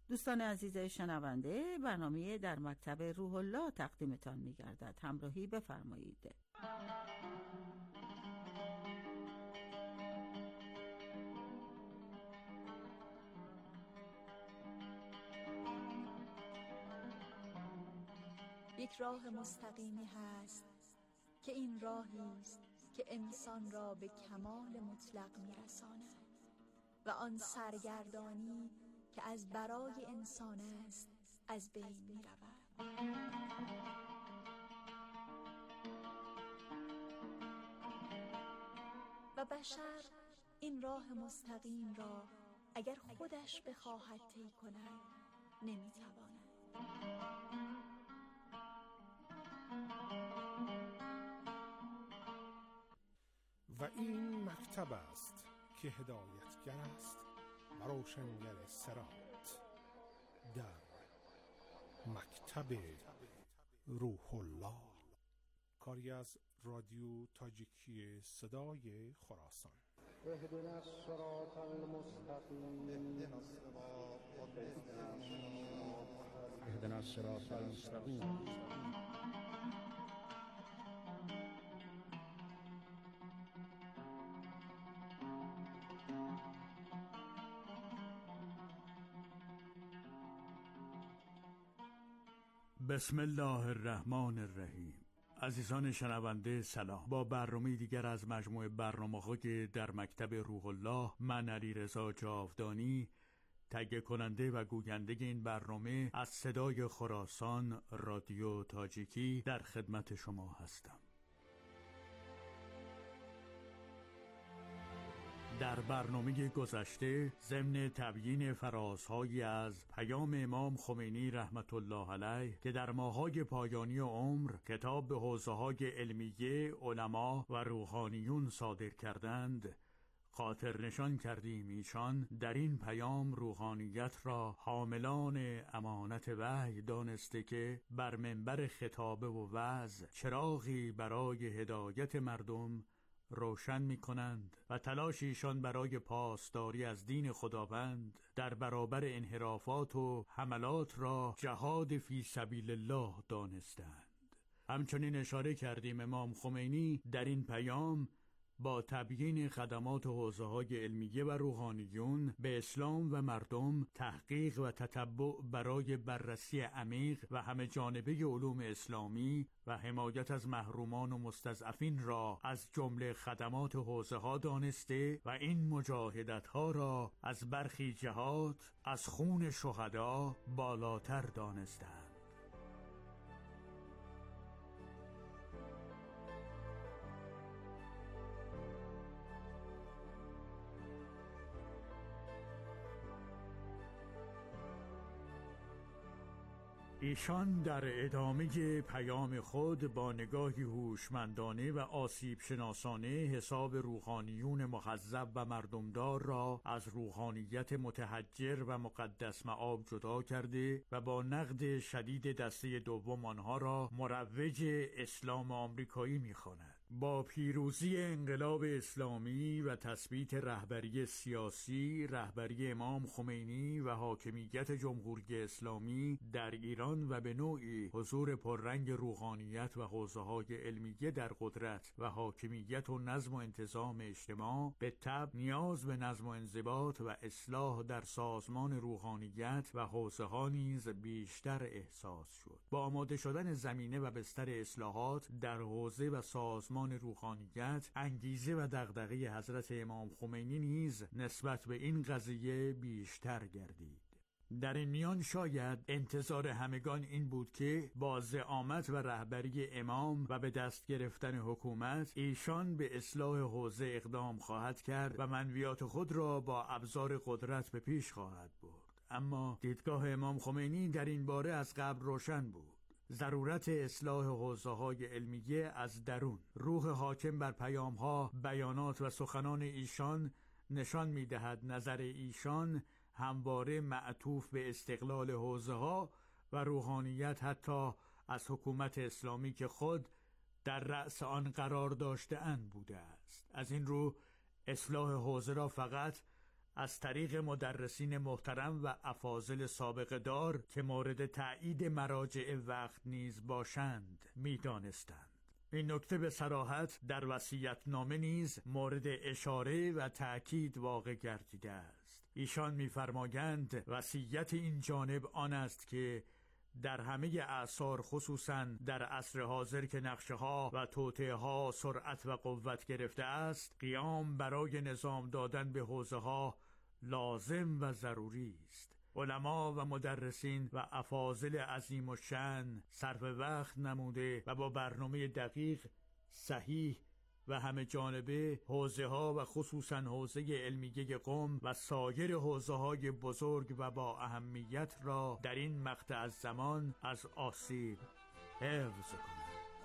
دوستان عزیز شنونده، برنامه در مکتب روح الله تقدیمتان می‌گردد. همراهی بفرمایید. یک راه مستقیمی هست که این راهی است که انسان را به کمال مطلق می‌رساند و آن سرگردانی که از برای انسان است از بین می‌رود. و بشر این راه مستقیم را اگر خودش بخواهد طی کند نمی‌تواند. و این مکتب است که هدایتگر است و روشنگر صراط. در مکتب روح الله، کاری از رادیو تاجیکی صدای خراسان. اهدنا الصراط المستقیم اهدنا الصراط المستقیم. بسم الله الرحمن الرحیم. عزیزان شنونده سلام. با برنامه دیگر از مجموعه برنامه‌های در مکتب روح الله، من علیرضا جاودانی، تهیه کننده و گوینده این برنامه از صدای خراسان رادیو تاجیکی در خدمت شما هستم. در برنامه گذشته ضمن تبیین فرازهایی از پیام امام خمینی رحمت الله علیه که در ماه‌های پایانی عمر خطاب به حوزه‌های علمیه، علما و روحانیون صادر کردند، خاطر نشان کردیم ایشان در این پیام روحانیت را حاملان امانت وحی دانسته که بر منبر خطابه و وعظ چراغی برای هدایت مردم روشن می کنند و تلاش ایشان برای پاسداری از دین خداوند در برابر انحرافات و حملات را جهاد فی سبیل الله دانستند. همچنین اشاره کردیم امام خمینی در این پیام با تبیین خدمات حوزه‌های علمیه و روحانیون به اسلام و مردم، تحقیق و تتبع برای بررسی عمیق و همه جانبه علوم اسلامی و حمایت از محرومان و مستضعفین را از جمله خدمات حوزه‌ها دانسته و این مجاهدت‌ها را از برخی جهات از خون شهدا بالاتر دانستند. ایشان در ادامه پیام خود با نگاهی هوشمندانه و آسیب شناسانه حساب روحانیون مخذب و مردمدار را از روحانیت متحجر و مقدس مآب جدا کرده و با نقد شدید دسته دوم آنها را مروج اسلام آمریکایی می‌خواند. با پیروزی انقلاب اسلامی و تثبیت رهبری سیاسی، رهبری امام خمینی و حاکمیت جمهوری اسلامی در ایران و به نوعی حضور پررنگ روحانیت و حوزه‌های علمیه در قدرت و حاکمیت و نظم و انتظام اجتماع، به تبع نیاز به نظم و انضباط و اصلاح در سازمان روحانیت و حوزه‌ها نیز بیشتر احساس شد. با آماده شدن زمینه و بستر اصلاحات در حوزه و سازمان روحانیت، انگیزه و دغدغه حضرت امام خمینی نیز نسبت به این قضیه بیشتر گردید. در این میان شاید انتظار همگان این بود که با زعامت و رهبری امام و به دست گرفتن حکومت ایشان به اصلاح حوزه اقدام خواهد کرد و منویات خود را با ابزار قدرت به پیش خواهد برد. اما دیدگاه امام خمینی در این باره از قبل روشن بود. ضرورت اصلاح حوزه‌های علمیه از درون. روح حاکم بر پیام‌ها، بیانات و سخنان ایشان نشان می‌دهد نظر ایشان همواره معطوف به استقلال حوزه‌ها و روحانیت حتی از حکومت اسلامی که خود در رأس آن قرار داشته اند بوده است. از این رو اصلاح حوزه را فقط از طریق مدرسین محترم و افاضل سابقه دار که مورد تأیید مراجع وقت نیز باشند می‌دانستند. این نکته به صراحت در وصیت‌نامه نیز مورد اشاره و تأکید واقع گردیده است. ایشان می‌فرمایند وصیت این جانب آن است که در همه اعصار، خصوصاً در عصر حاضر که نقشه‌ها و توطئه‌ها سرعت و قوت گرفته است، قیام برای نظام دادن به حوزه‌ها لازم و ضروری است. علما و مدرسین و افاضل عظیم الشأن صرف وقت نموده و با برنامه دقیق، صحیح و همه جانبه حوزه‌ها و خصوصاً حوزه علمیه قم و سایر حوزه‌های بزرگ و با اهمیت را در این مقطع از زمان از آسیب حفظ کنند.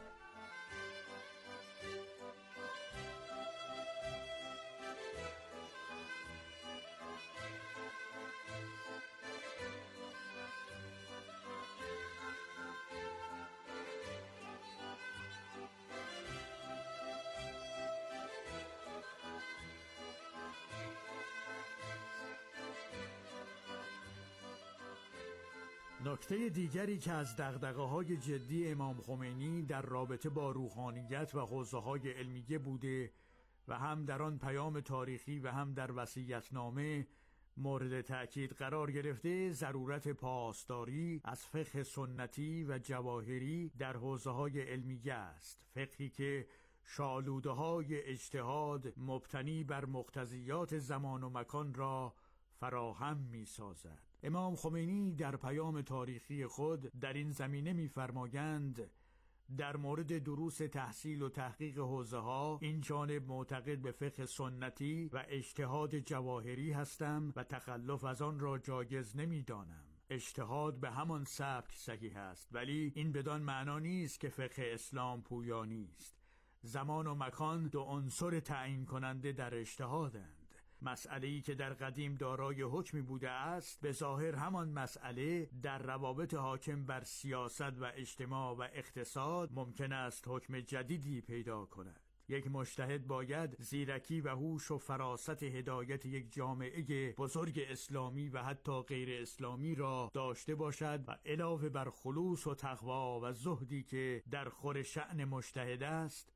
نکته دیگری که از دغدغه‌های جدی امام خمینی در رابطه با روحانیت و حوزه‌های علمیه بوده و هم در آن پیام تاریخی و هم در وصیت‌نامه مورد تأکید قرار گرفته، ضرورت پاسداری از فقه سنتی و جواهری در حوزه‌های علمیه است. فقهی که شالوده‌های اجتهاد مبتنی بر مقتضیات زمان و مکان را فراهم می‌سازد. امام خمینی در پیام تاریخی خود در این زمینه می‌فرمایند در مورد دروس تحصیل و تحقیق حوزه‌ها این جانب معتقد به فقه سنتی و اجتهاد جواهری هستم و تخلف از آن را جایز نمی‌دانم. اجتهاد به همان سبک صحیح است، ولی این بدان معنا نیست که فقه اسلام پویا نیست. زمان و مکان دو عنصر تعیین کننده در اجتهادند. مسئله‌ای که در قدیم دارای حکمی بوده است، به ظاهر همان مسئله در روابط حاکم بر سیاست و اجتماع و اقتصاد ممکن است حکم جدیدی پیدا کند. یک مجتهد باید زیرکی و هوش و فراست هدایت یک جامعه بزرگ اسلامی و حتی غیر اسلامی را داشته باشد و علاوه بر خلوص و تقوا و زهدی که در خور شأن مجتهد است،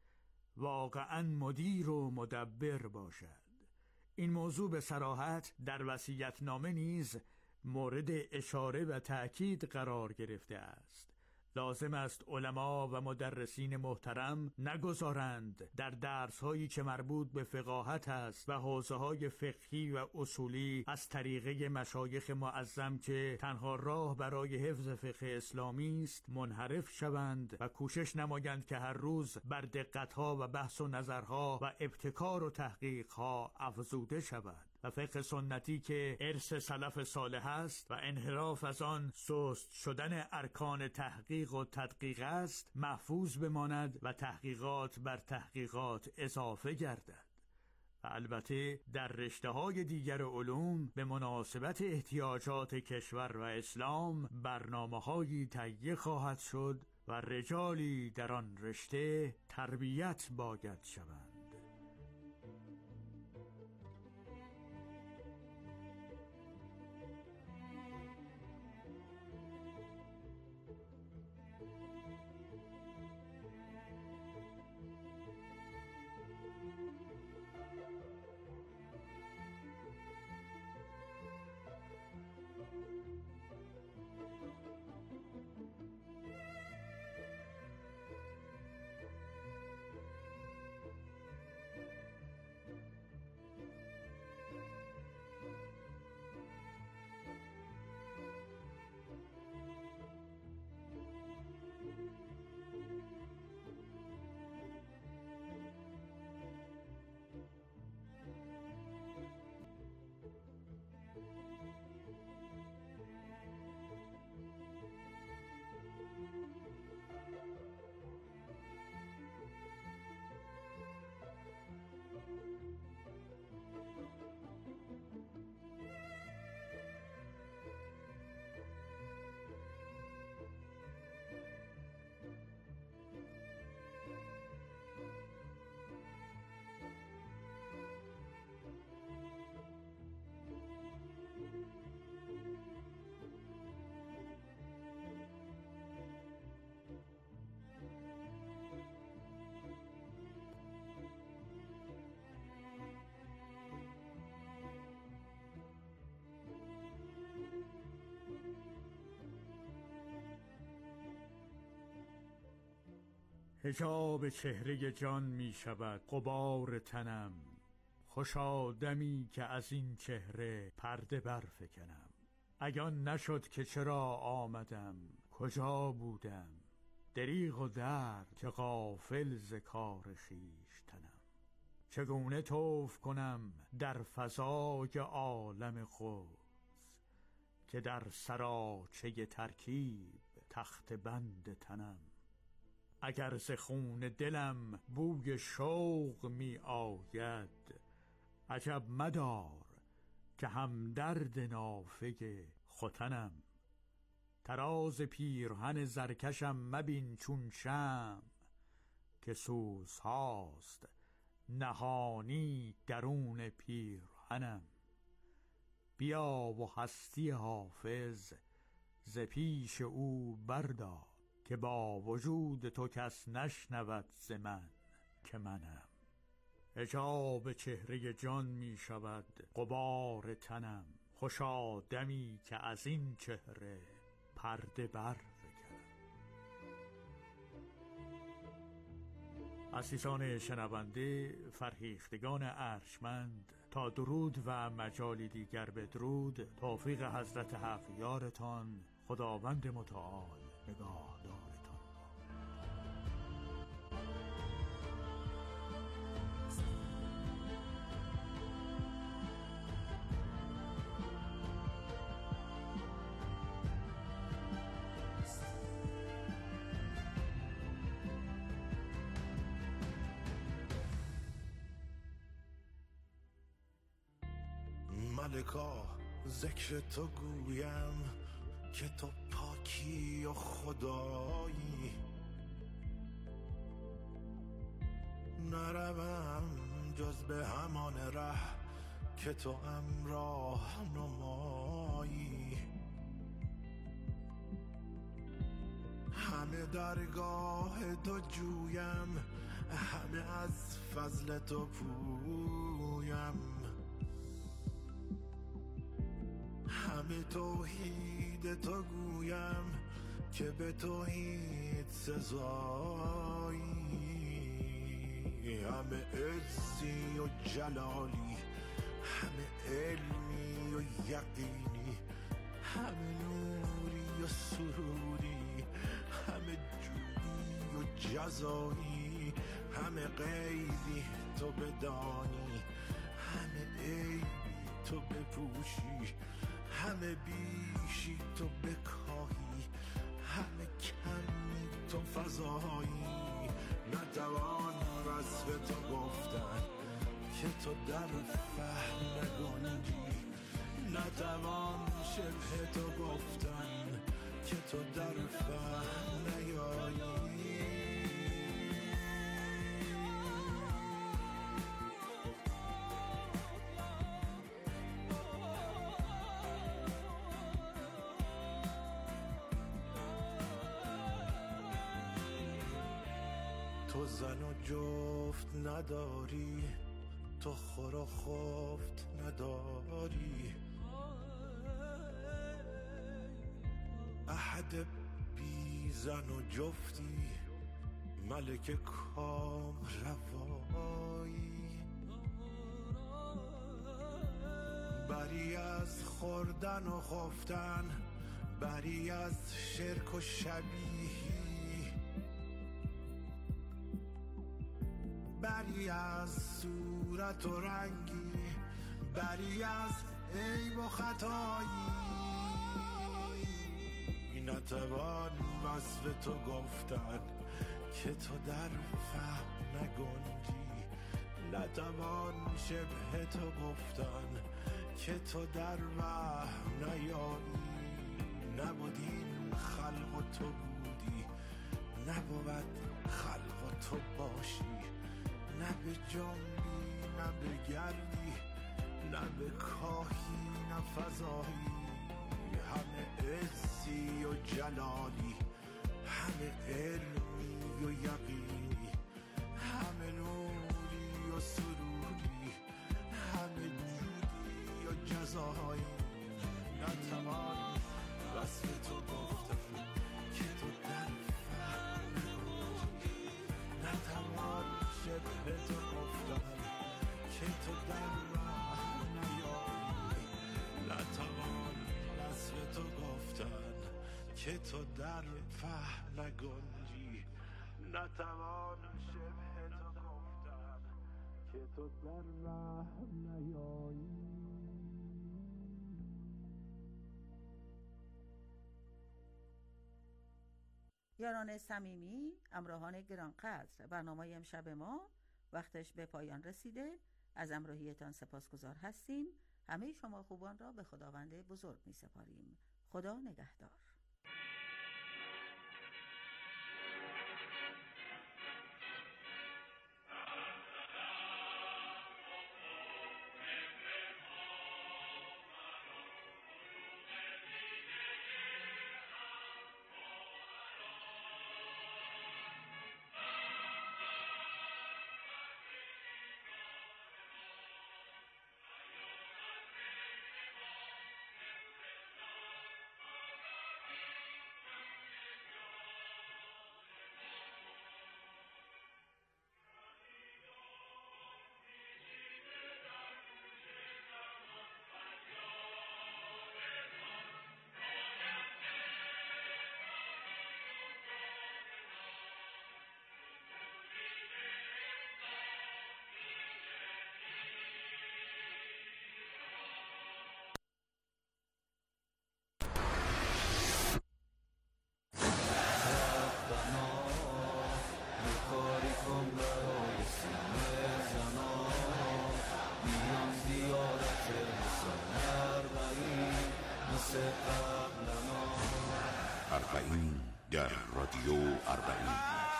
واقعاً مدیر و مدبر باشد. این موضوع به صراحت در وصیت‌نامه نیز مورد اشاره و تأکید قرار گرفته است. لازم است علما و مدرسین محترم نگذارند در درس‌هایی که مربوط به فقاهت است و حوزه‌های فقهی و اصولی از طریقه مشایخ معظم که تنها راه برای حفظ فقه اسلامی است منحرف شوند و کوشش نمایند که هر روز بر دقت‌ها و بحث و نظرها و ابتکار و تحقیق‌ها افزوده شود و فقه سنتی که ارث سلف صالح است و انحراف از آن سست شدن ارکان تحقیق و تدقیق است محفوظ بماند و تحقیقات بر تحقیقات اضافه گردد. و البته در رشته‌های دیگر علوم به مناسبت احتیاجات کشور و اسلام برنامه‌هایی تهیه خواهد شد و رجالی در آن رشته تربیت باید شوند. حجاب چهره جان می شود غبار تنم، خوشا دمی که از این چهره پرده برفکنم. اگان نشد که چرا آمدم، کجا بودم، دریغ و درد که غافل ز کار خویشتنم. چگونه طوف کنم در فضای عالم قدس، که در سراچه ترکیب تخت بند تنم. اگر ز خون دلم بوی شوق می آید، عجب مدار که همدرد نافه ختنم. طراز پیرهن زرکشم مبین چون شمع، که سوزهاست نهانی درون پیرهنم. بیا و هستی حافظ ز پیش او بردار، که با وجود تو کس نشنود ز من که منم. حجاب چهره جان می شود غبار تنم، خوشا دمی که از این چهره پرده برفکنم. عزیزان شنونده، فرهیختگان ارجمند، تا درود و مجالی دیگر بدرود، توفیق حضرت حق یارتان، خداوند متعال نگهدارتان. ملکا ذکر تو گویم که تو پاکی و خدایی، نروم جز به همان ره که تو همراه نمایی. همه درگاه تو جویم، همه از فضل تو پویم، همه توحید تو گویم که به توحید سزایی. همه عزی و جلالی، همه علمی و یقینی، همه نوری و سروری، همه جودی و جزایی، همه غیبی تو بدانی، همه عیبی تو بپوشی، همه بیشی تو بکاهی، همه کمی تو فضایی. نتوان وصف تو گفتن که تو در فهم نگنجی، نتوان شبه تو گفتن که تو در فهم نیایی. تو زن و جفت نداری، تو خور و خفت نداری، احد بی زن و جفتی، ملک کام روایی. بری از خوردن و خفتن، بری از شرک و شبیهی، بری از صورت و رنگی، بری از عیب و خطایی. نتوان وصف تو گفتن که تو در فهم نگنجی، نتوان شبه تو گفتن که تو در وهم نیایی. نبودین خلق و تو بودی، نبود خلق و تو باشی، نه به جنبی نه به گردی، نه به کاهی نه فضایی. همه عزی و جلالی، همه علمی و یقینی، همه نوری و سروری، همه جودی و جزایی. نتوان وصف تو گفتن که تو در فهم نگنجی، تو گفتن که تو در راه نیایی، نتوانم وصف تو گفتن که تو در فهم نگنجی، نتوانم شبه تو گفتن که تو در راه نیایی. یاران صمیمی، همراهان گرانقدر، برنامه امشب ما وقتش به پایان رسیده. از همراهیتان سپاسگزار هستیم. همه شما خوبان را به خداوند بزرگ می سپاریم. خدا نگهدار. اربعین در رادیو اربعین.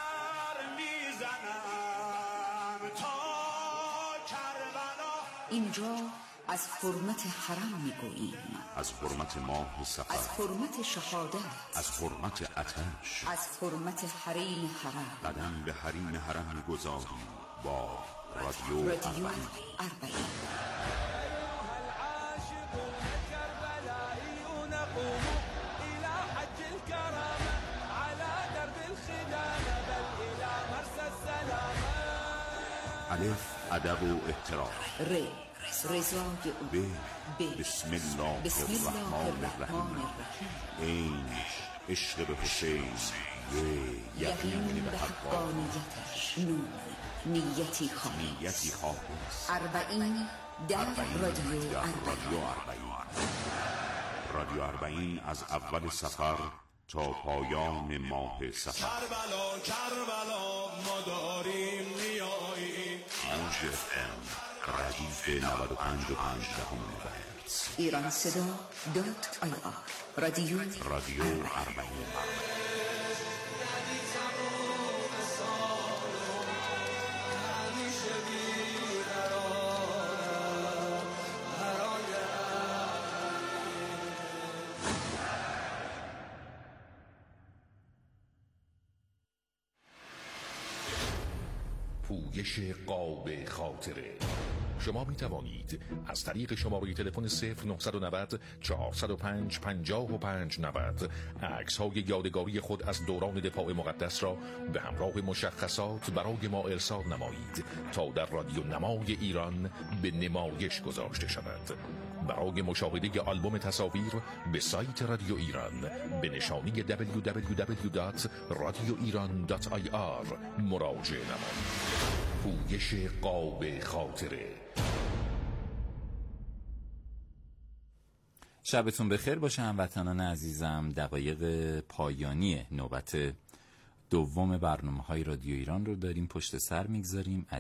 اینجا از حرمت حرم میگوییم، از حرمت ماه صفر، از حرمت شهادت، از حرمت آتش، از حرمت حریم حرم. قدم به حریم حرم میگذاریم با رادیو اربعین. الف ادب و احترام، ر رضای او، ب بسم الله الرحمن الرحیم، عین عشق به حسین، یقین به حقانیتش، نون نیتی خالص. اربعین در رادیو اربعین. رادیو اربعین از اول سفر تا پایان ماه سفر. کربلا کربلا ما داریم میاییم. موج FM ردیف 95.5 مگاهرتز. ایران صدا .ir. رادیو اربعین. پویش قاب خاطره. شما می توانید از طریق شماره تلفن 0990 405 5590 عکس‌های یادگاری خود از دوران دفاع مقدس را به همراه مشخصات برای ما ارسال نمایید تا در رادیو نمای ایران به نمایش گذاشته شود. برای مشاهده آلبوم تصاویر به سایت رادیو ایران به نشانی www.radioiran.ir مراجعه نمایید. پویش قاب خاطره. شبتون بخیر باشه هموطنان عزیزم. دقایق پایانی نوبت دوم برنامه‌های رادیو ایران رو داریم پشت سر میگذاریم.